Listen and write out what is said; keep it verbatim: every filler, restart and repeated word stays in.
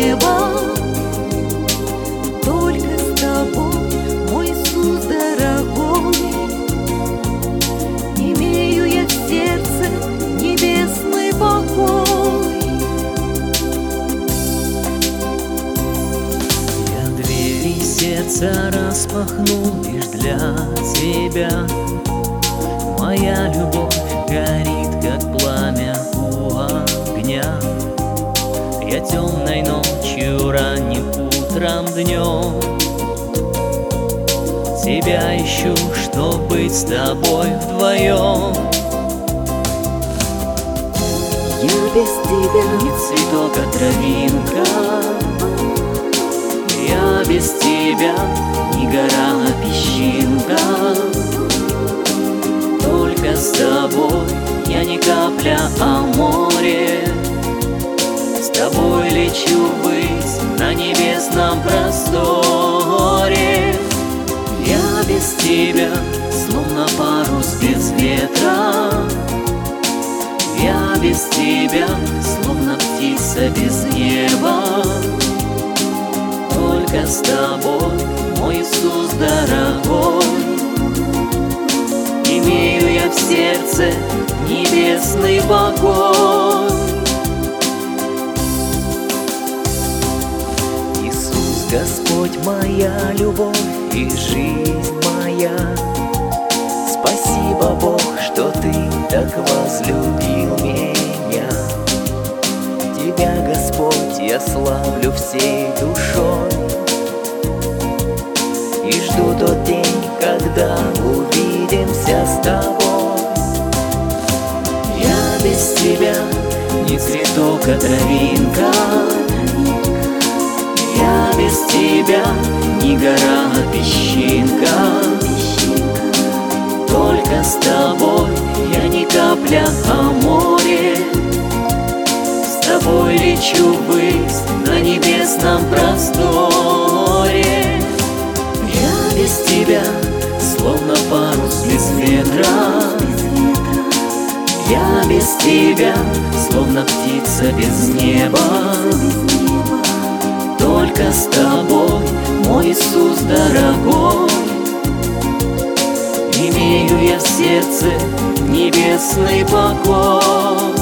неба. Только с тобой, мой Иисус дорогой, имею я в сердце небесный покой. Я двери сердца распахнул лишь для тебя. Моя любовь горит, как пламя у огня. Я темной ночью, ранним утром, днем тебя ищу, чтоб быть с тобой вдвоем. Я без тебя не цветок, а травинка. Я без тебя не гора, а песчинка. Только с тобой я не капля, а море. С тобой лечу ввысь на небесном просторе. Я без тебя словно парус без ветра. Я без тебя словно птица без неба. Только с тобой, мой Иисус дорогой, имею я в сердце небесный покой. Иисус, Господь, моя любовь и жизнь моя. Спасибо, Бог, что Ты так возлюбил меня. Тебя, Господь, я славлю всей душой и жду тот день, когда увидимся с тобой. Я без тебя не цветок, а травинка. Я без тебя не гора, а песчинка. Только с тобой я не капля, а море. С тобой лечу ввысь на небесном просторе. Я без тебя словно парус без ветра. Я без тебя словно птица без неба. Только с тобой, мой Иисус дорогой, имею я в сердце небесный покой.